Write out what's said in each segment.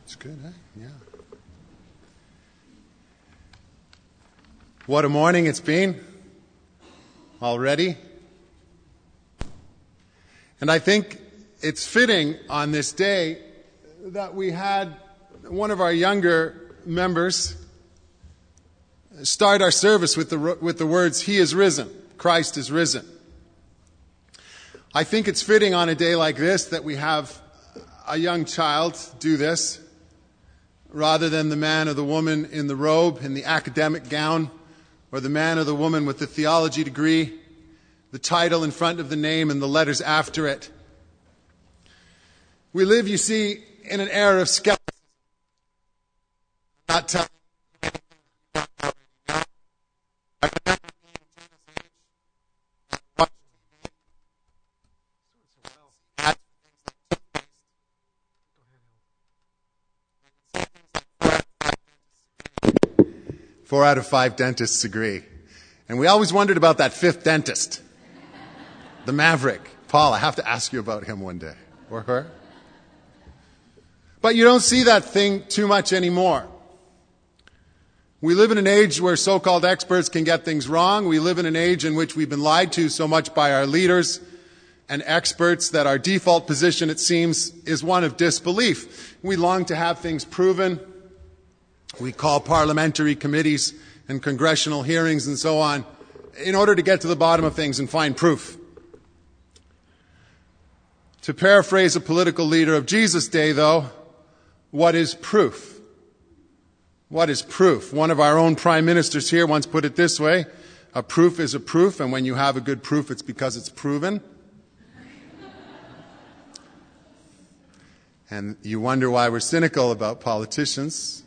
It's good, eh? Yeah. What a morning it's been already. And I think it's fitting on this day that we had one of our younger members start our service with the words, "He is risen, Christ is risen." I think it's fitting on a day like this that we have a young child do this, rather than the man or the woman in the robe, in the academic gown, or the man or the woman with the theology degree, the title in front of the name and the letters after it. We live, you see, in an era of skepticism. Not telling Four out of 5 dentists agree. And we always wondered about that 5th dentist, the maverick. Paul, I have to ask you about him one day, or her. But you don't see that thing too much anymore. We live in an age where so-called experts can get things wrong. We live in an age in which we've been lied to so much by our leaders and experts that our default position, it seems, is one of disbelief. We long to have things proven. We call parliamentary committees and congressional hearings and so on in order to get to the bottom of things and find proof. To paraphrase a political leader of Jesus' day, though, what is proof? What is proof? One of our own prime ministers here once put it this way: a proof is a proof, and when you have a good proof, it's because it's proven. And you wonder why we're cynical about politicians.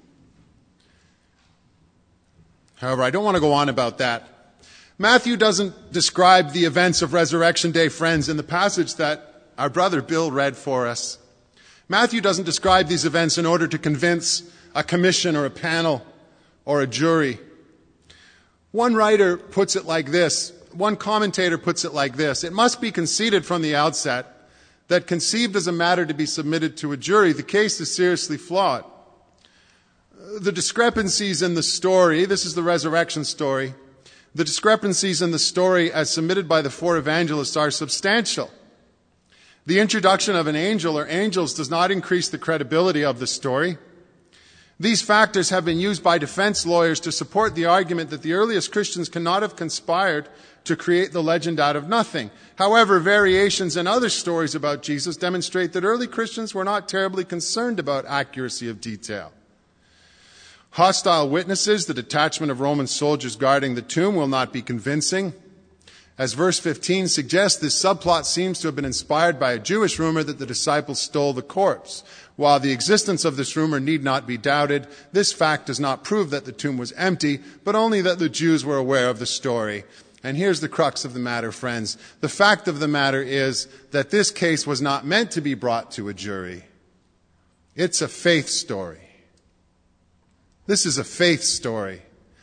However, I don't want to go on about that. Matthew doesn't describe the events of Resurrection Day, friends, in the passage that our brother Bill read for us. Matthew doesn't describe these events in order to convince a commission or a panel or a jury. One writer puts it like this. One commentator puts it like this: it must be conceded from the outset that, conceived as a matter to be submitted to a jury, the case is seriously flawed. The discrepancies in the story, this is the resurrection story, the discrepancies in the story as submitted by the 4 evangelists are substantial. The introduction of an angel or angels does not increase the credibility of the story. These factors have been used by defense lawyers to support the argument that the earliest Christians cannot have conspired to create the legend out of nothing. However, variations in other stories about Jesus demonstrate that early Christians were not terribly concerned about accuracy of detail. Hostile witnesses, the detachment of Roman soldiers guarding the tomb, will not be convincing. As verse 15 suggests, this subplot seems to have been inspired by a Jewish rumor that the disciples stole the corpse. While the existence of this rumor need not be doubted, this fact does not prove that the tomb was empty, but only that the Jews were aware of the story. And here's the crux of the matter, friends. The fact of the matter is that this case was not meant to be brought to a jury. It's a faith story. This is a faith story.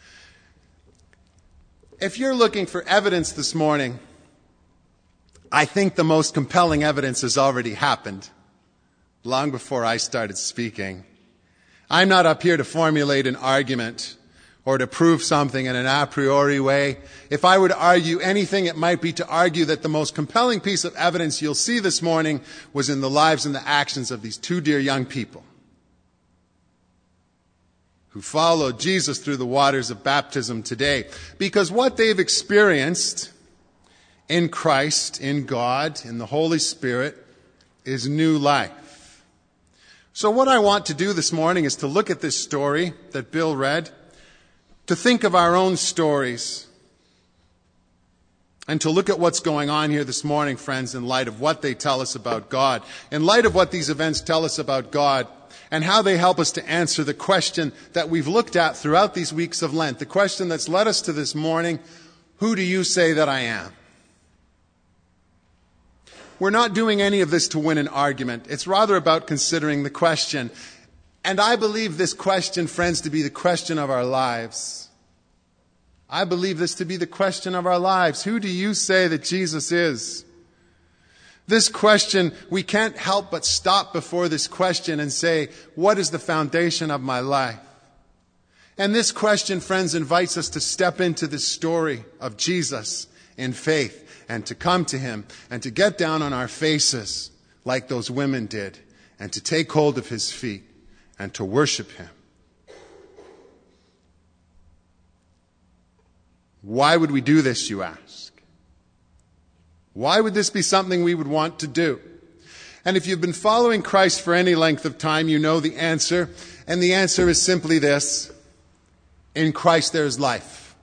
If you're looking for evidence this morning, I think the most compelling evidence has already happened, long before I started speaking. I'm not up here to formulate an argument or to prove something in an a priori way. If I were to argue anything, it might be to argue that the most compelling piece of evidence you'll see this morning was in the lives and the actions of these 2 dear young people who followed Jesus through the waters of baptism today. Because what they've experienced in Christ, in God, in the Holy Spirit, is new life. So what I want to do this morning is to look at this story that Bill read, to think of our own stories, and to look at what's going on here this morning, friends, in light of what they tell us about God, in light of what these events tell us about God, and how they help us to answer the question that we've looked at throughout these weeks of Lent, the question that's led us to this morning: who do you say that I am? We're not doing any of this to win an argument. It's rather about considering the question. And I believe this question, friends, to be the question of our lives. I believe this to be the question of our lives. Who do you say that Jesus is? This question, we can't help but stop before this question and say, what is the foundation of my life? And this question, friends, invites us to step into the story of Jesus in faith and to come to him and to get down on our faces like those women did and to take hold of his feet and to worship him. Why would we do this, you ask? Why would this be something we would want to do? And if you've been following Christ for any length of time, you know the answer. And the answer is simply this. In Christ there is life.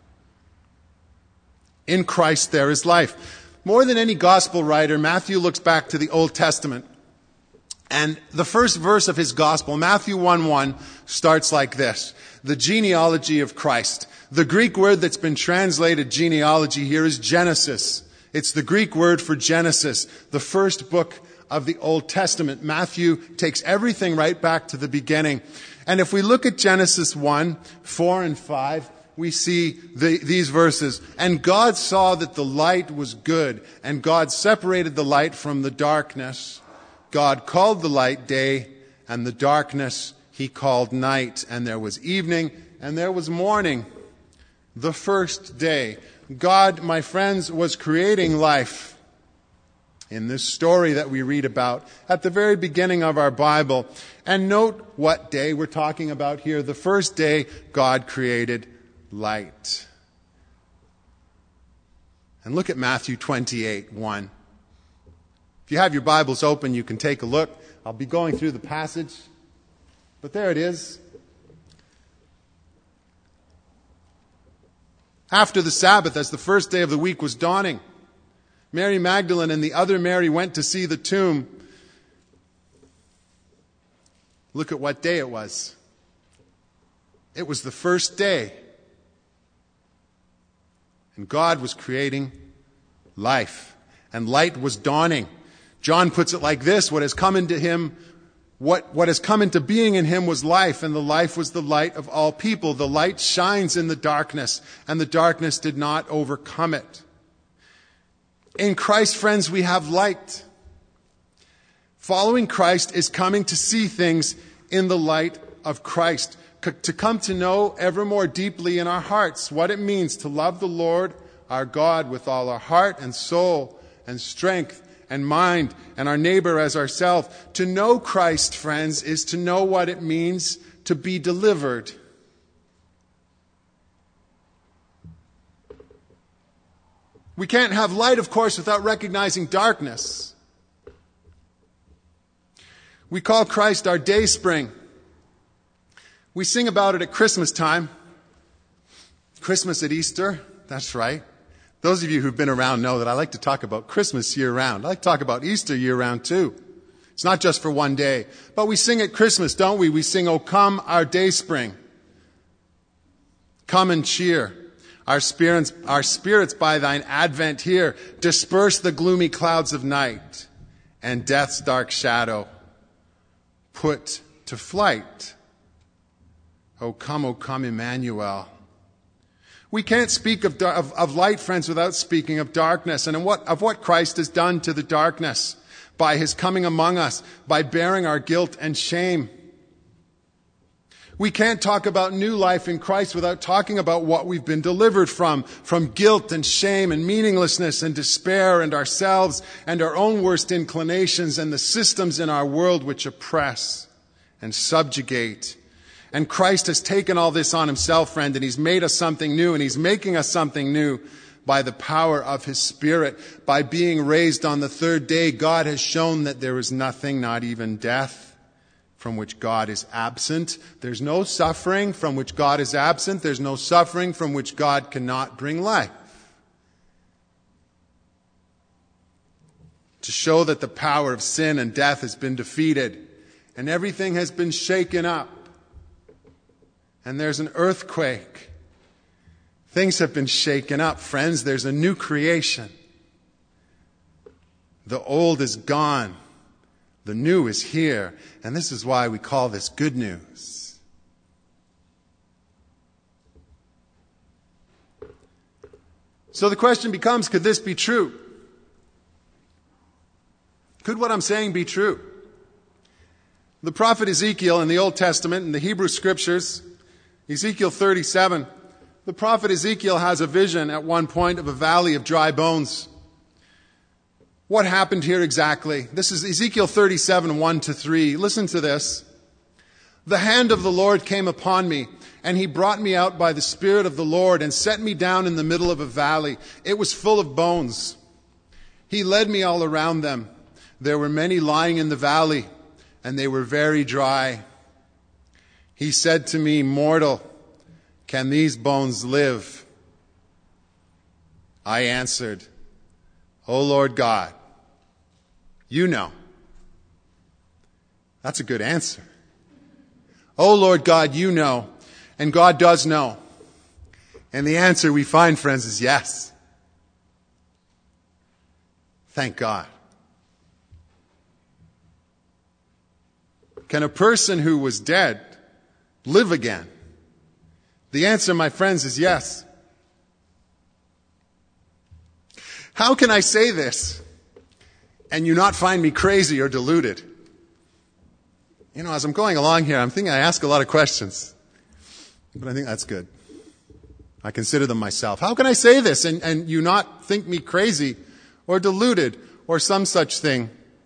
In Christ there is life. More than any gospel writer, Matthew looks back to the Old Testament. And the first verse of his gospel, Matthew 1:1, starts like this. The genealogy of Christ. The Greek word that's been translated genealogy here is Genesis. It's the Greek word for Genesis, the first book of the Old Testament. Matthew takes everything right back to the beginning. And if we look at Genesis 1:4 and 5, we see these verses. And God saw that the light was good, and God separated the light from the darkness. God called the light day, and the darkness he called night. And there was evening, and there was morning, the first day. God, my friends, was creating life in this story that we read about at the very beginning of our Bible. And note what day we're talking about here. The first day, God created light. And look at Matthew 28:1. If you have your Bibles open, you can take a look. I'll be going through the passage. But there it is. After the Sabbath, as the first day of the week was dawning, Mary Magdalene and the other Mary went to see the tomb. Look at what day it was. It was the first day. And God was creating life. And light was dawning. John puts it like this, what has come into him, what has come into being in him was life, and the life was the light of all people. The light shines in the darkness, and the darkness did not overcome it. In Christ, friends, we have light. Following Christ is coming to see things in the light of Christ, to come to know ever more deeply in our hearts what it means to love the Lord our God with all our heart and soul and strength and mind, and our neighbor as ourselves. To know Christ, friends, is to know what it means to be delivered. We can't have light, of course, without recognizing darkness. We call Christ our dayspring. We sing about it at Christmas time. Christmas at Easter, that's right. Those of you who've been around know that I like to talk about Christmas year-round. I like to talk about Easter year-round too. It's not just for one day. But we sing at Christmas, don't we? We sing, "O come, our dayspring. Come and cheer. Our spirits by thine advent here. Disperse the gloomy clouds of night, and death's dark shadow put to flight. O come, Emmanuel." We can't speak of light, friends, without speaking of darkness and of what Christ has done to the darkness by his coming among us, by bearing our guilt and shame. We can't talk about new life in Christ without talking about what we've been delivered from guilt and shame and meaninglessness and despair and ourselves and our own worst inclinations and the systems in our world which oppress and subjugate. And Christ has taken all this on himself, friend, and he's made us something new, and he's making us something new by the power of his Spirit. By being raised on the third day, God has shown that there is nothing, not even death, from which God is absent. There's no suffering from which God is absent. There's no suffering from which God cannot bring life. To show that the power of sin and death has been defeated, and everything has been shaken up. And there's an earthquake. Things have been shaken up, friends. There's a new creation. The old is gone. The new is here. And this is why we call this good news. So the question becomes, could this be true? Could what I'm saying be true? The prophet Ezekiel in the Old Testament, in the Hebrew Scriptures, Ezekiel 37, the prophet Ezekiel has a vision at one point of a valley of dry bones. What happened here exactly? This is Ezekiel 37, 1-3. Listen to this. The hand of the Lord came upon me, and he brought me out by the Spirit of the Lord and set me down in the middle of a valley. It was full of bones. He led me all around them. There were many lying in the valley, and they were very dry. He said to me, Mortal, can these bones live? I answered, O Lord God, you know. That's a good answer. O Lord God, you know. And God does know. And the answer we find, friends, is yes. Thank God. Can a person who was dead live again? The answer, my friends, is yes. How can I say this and you not find me crazy or deluded? You know, as I'm going along here, I'm thinking I ask a lot of questions. But I think that's good. I consider them myself. How can I say this and you not think me crazy or deluded or some such thing?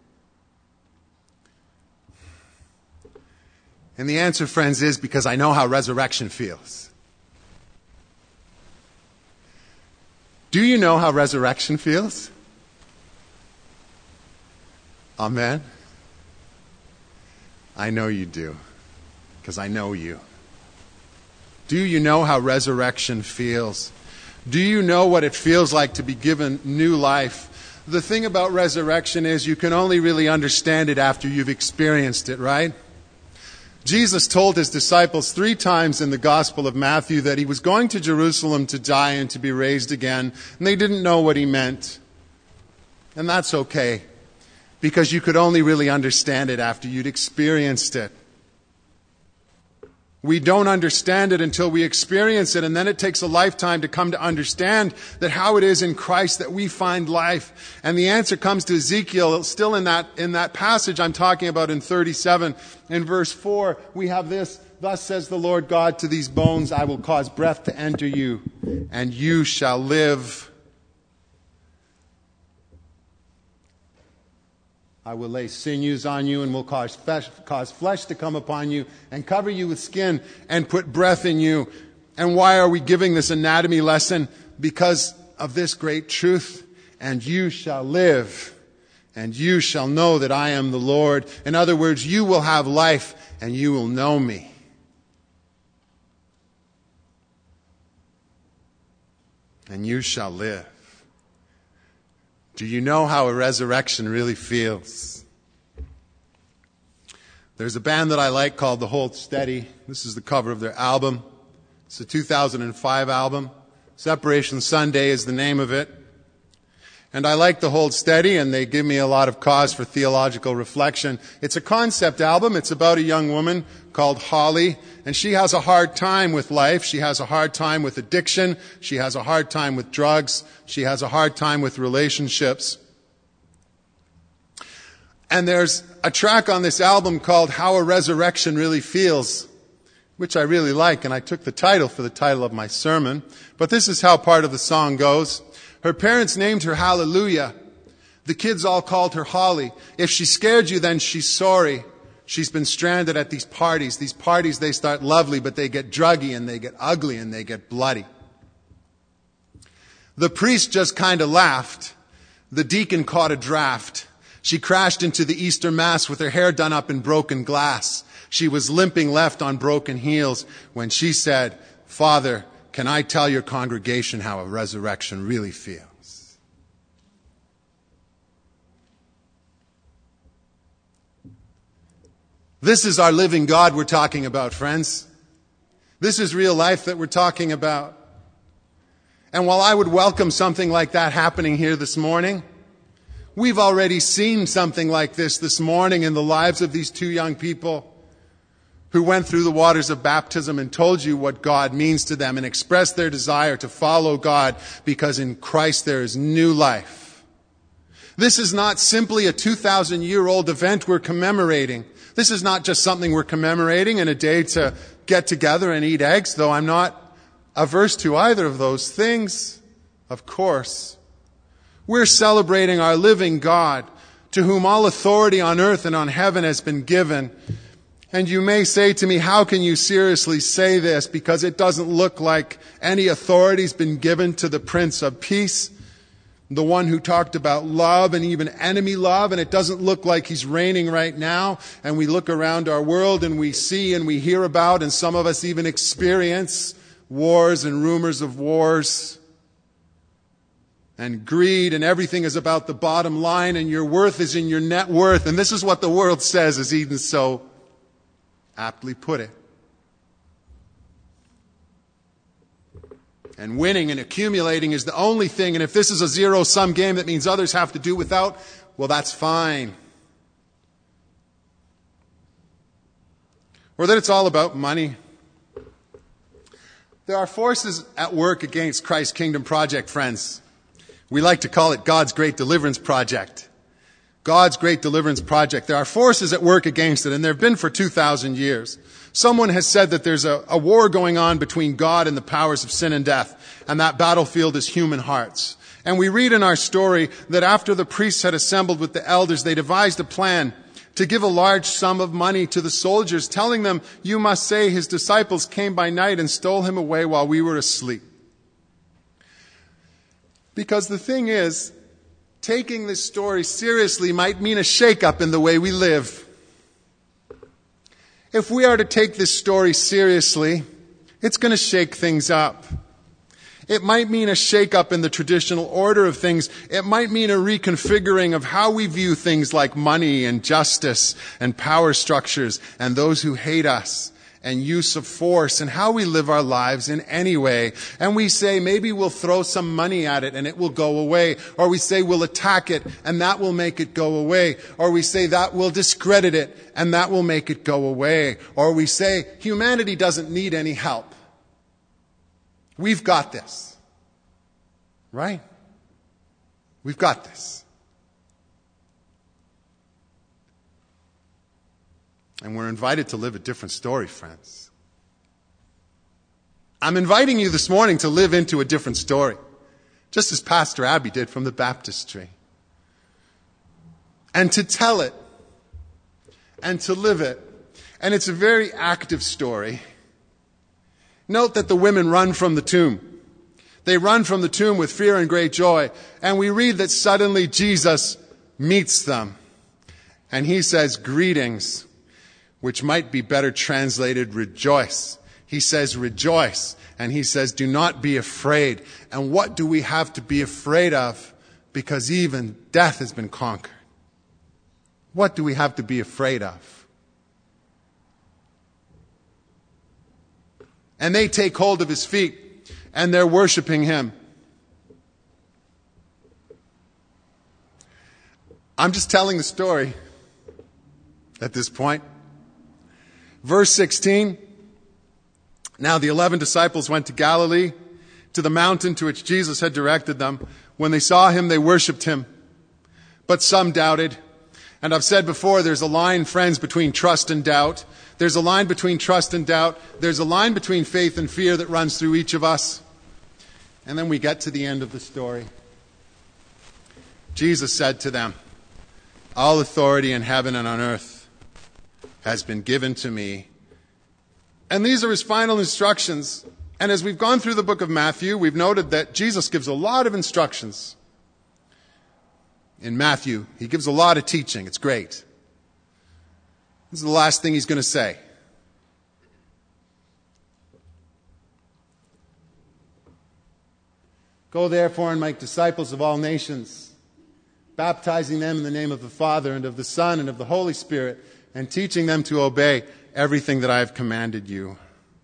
And the answer, friends, is because I know how resurrection feels. Do you know how resurrection feels? Amen. I know you do, because I know you. Do you know how resurrection feels? Do you know what it feels like to be given new life? The thing about resurrection is you can only really understand it after you've experienced it, right? Jesus told his disciples 3 times in the Gospel of Matthew that he was going to Jerusalem to die and to be raised again, and they didn't know what he meant. And that's okay, because you could only really understand it after you'd experienced it. We don't understand it until we experience it, and then it takes a lifetime to come to understand that how it is in Christ that we find life. And the answer comes to Ezekiel, still in that passage I'm talking about in 37. In verse 4, we have this, Thus says the Lord God to these bones, I will cause breath to enter you, and you shall live. I will lay sinews on you and will cause flesh to come upon you and cover you with skin and put breath in you. And why are we giving this anatomy lesson? Because of this great truth. And you shall live, and you shall know that I am the Lord. In other words, you will have life and you will know me. And you shall live. Do you know how a resurrection really feels? There's a band that I like called The Hold Steady. This is the cover of their album. It's a 2005 album. Separation Sunday is the name of it. And I like The Hold Steady, and they give me a lot of cause for theological reflection. It's a concept album. It's about a young woman called Holly, and she has a hard time with life. She has a hard time with addiction. She has a hard time with drugs. She has a hard time with relationships. And there's a track on this album called How a Resurrection Really Feels, which I really like, and I took the title for the title of my sermon. But this is how part of the song goes. Her parents named her Hallelujah. The kids all called her Holly. If she scared you, then she's sorry. She's been stranded at these parties. These parties, they start lovely, but they get druggy and they get ugly and they get bloody. The priest just kind of laughed. The deacon caught a draft. She crashed into the Easter Mass with her hair done up in broken glass. She was limping left on broken heels when she said, Father, can I tell your congregation how a resurrection really feels? This is our living God we're talking about, friends. This is real life that we're talking about. And while I would welcome something like that happening here this morning, we've already seen something like this morning in the lives of these 2 young people who went through the waters of baptism and told you what God means to them and expressed their desire to follow God because in Christ there is new life. This is not simply a 2,000-year-old event we're commemorating. This is not just something we're commemorating in a day to get together and eat eggs, though I'm not averse to either of those things, of course. We're celebrating our living God, to whom all authority on earth and on heaven has been given. And you may say to me, how can you seriously say this? Because it doesn't look like any authority's been given to the Prince of Peace, the one who talked about love and even enemy love, and it doesn't look like he's reigning right now. And we look around our world and we see and we hear about, and some of us even experience wars and rumors of wars and greed, and everything is about the bottom line, and your worth is in your net worth. And this is what the world says, as Eden so aptly put it. And winning and accumulating is the only thing. And if this is a zero-sum game that means others have to do without, well, that's fine. Or that it's all about money. There are forces at work against Christ's kingdom project, friends. We like to call it God's great deliverance project. God's great deliverance project. There are forces at work against it, and there have been for 2,000 years. Someone has said that there's a war going on between God and the powers of sin and death, and that battlefield is human hearts. And we read in our story that after the priests had assembled with the elders, they devised a plan to give a large sum of money to the soldiers, telling them, you must say his disciples came by night and stole him away while we were asleep. Because the thing is, taking this story seriously might mean a shake-up in the way we live. If we are to take this story seriously, it's going to shake things up. It might mean a shake-up in the traditional order of things. It might mean a reconfiguring of how we view things like money and justice and power structures and those who hate us and use of force and how we live our lives in any way. And we say maybe we'll throw some money at it and it will go away. Or we say we'll attack it and that will make it go away. Or we say that will discredit it and that will make it go away. Or we say humanity doesn't need any help. We've got this. Right? We've got this. And we're invited to live a different story, friends. I'm inviting you this morning to live into a different story, just as Pastor Abby did from the baptistry. And to tell it, and to live it. And it's a very active story. Note that the women run from the tomb. They run from the tomb with fear and great joy. And we read that suddenly Jesus meets them. And he says, greetings, which might be better translated, rejoice. He says, rejoice. And he says, do not be afraid. And what do we have to be afraid of? Because even death has been conquered. What do we have to be afraid of? And they take hold of his feet, and they're worshiping him. I'm just telling the story at this point. Verse 16, now the 11 disciples went to Galilee, to the mountain to which Jesus had directed them. When they saw him, they worshipped him. But some doubted. And I've said before, there's a line, friends, between trust and doubt. There's a line between trust and doubt. There's a line between faith and fear that runs through each of us. And then we get to the end of the story. Jesus said to them, all authority in heaven and on earth has been given to me. And these are his final instructions. And as we've gone through the book of Matthew, we've noted that Jesus gives a lot of instructions. In Matthew, he gives a lot of teaching. It's great. This is the last thing he's going to say. Go therefore and make disciples of all nations, baptizing them in the name of the Father and of the Son and of the Holy Spirit, and teaching them to obey everything that I have commanded you.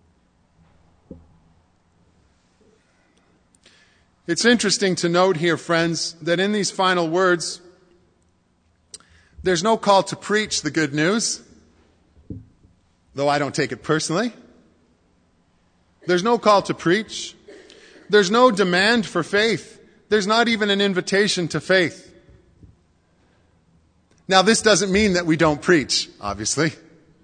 It's interesting to note here, friends, that in these final words, there's no call to preach the good news, though I don't take it personally. There's no call to preach. There's no demand for faith. There's not even an invitation to faith. Now, this doesn't mean that we don't preach, obviously.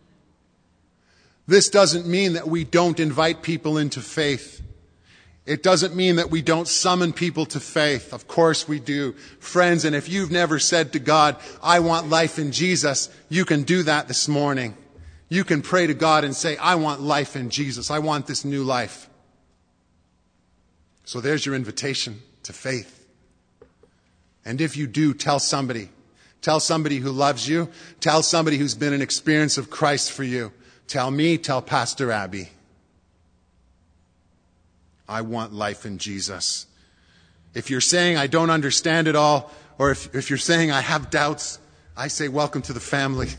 This doesn't mean that we don't invite people into faith. It doesn't mean that we don't summon people to faith. Of course we do. Friends, and if you've never said to God, I want life in Jesus, you can do that this morning. You can pray to God and say, I want life in Jesus. I want this new life. So there's your invitation to faith. And if you do, tell somebody. Tell somebody who loves you. Tell somebody who's been an experience of Christ for you. Tell me, tell Pastor Abby. I want life in Jesus. If you're saying I don't understand it all, or if you're saying I have doubts, I say welcome to the family.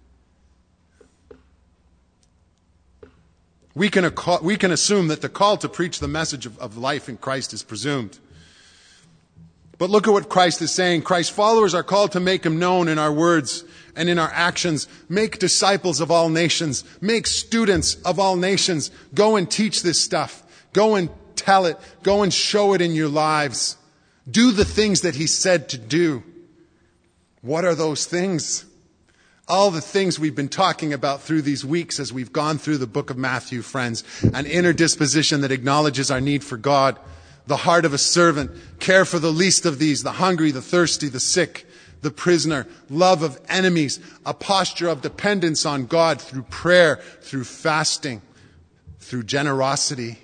We can assume that the call to preach the message of life in Christ is presumed. But look at what Christ is saying. Christ's followers are called to make him known in our words and in our actions. Make disciples of all nations. Make students of all nations. Go and teach this stuff. Go and tell it. Go and show it in your lives. Do the things that he said to do. What are those things? All the things we've been talking about through these weeks as we've gone through the book of Matthew, friends. An inner disposition that acknowledges our need for God. The heart of a servant. Care for the least of these. The hungry, the thirsty, the sick, the prisoner. Love of enemies. A posture of dependence on God through prayer, through fasting, through generosity.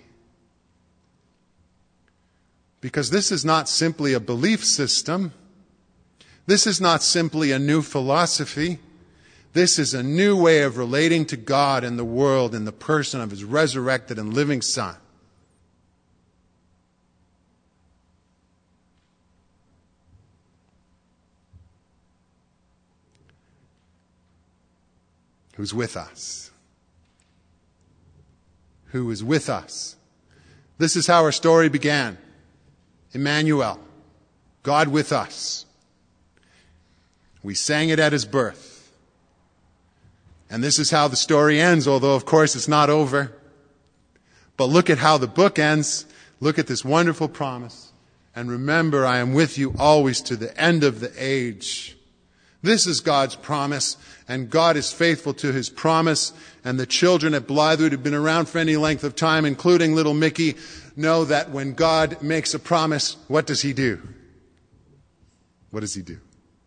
Because this is not simply a belief system. This is not simply a new philosophy. This is a new way of relating to God and the world in the person of his resurrected and living Son. Who's with us? Who is with us? This is how our story began. Emmanuel, God with us. We sang it at his birth. And this is how the story ends, although of course it's not over. But look at how the book ends. Look at this wonderful promise. And remember, I am with you always to the end of the age. This is God's promise, and God is faithful to his promise. And the children at Blythewood who've been around for any length of time, including little Mickey, know that when God makes a promise, what does he do? What does he do?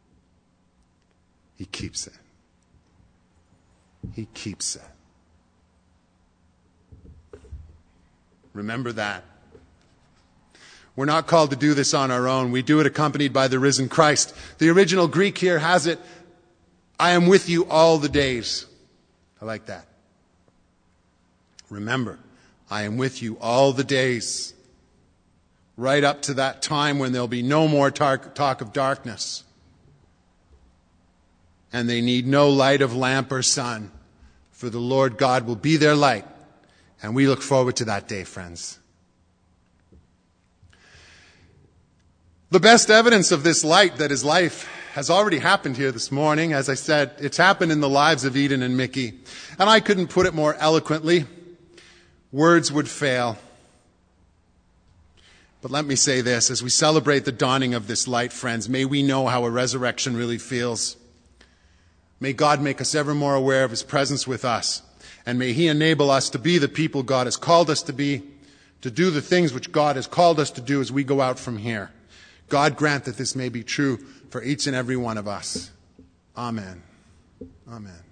He keeps it. He keeps it. Remember that. We're not called to do this on our own. We do it accompanied by the risen Christ. The original Greek here has it, I am with you all the days. I like that. Remember, I am with you all the days. Right up to that time when there'll be no more talk of darkness. And they need no light of lamp or sun. For the Lord God will be their light. And we look forward to that day, friends. The best evidence of this light that is life has already happened here this morning. As I said, it's happened in the lives of Eden and Mickey. And I couldn't put it more eloquently. Words would fail. But let me say this, as we celebrate the dawning of this light, friends, may we know how a resurrection really feels. May God make us ever more aware of his presence with us. And may he enable us to be the people God has called us to be, to do the things which God has called us to do as we go out from here. God grant that this may be true for each and every one of us. Amen. Amen.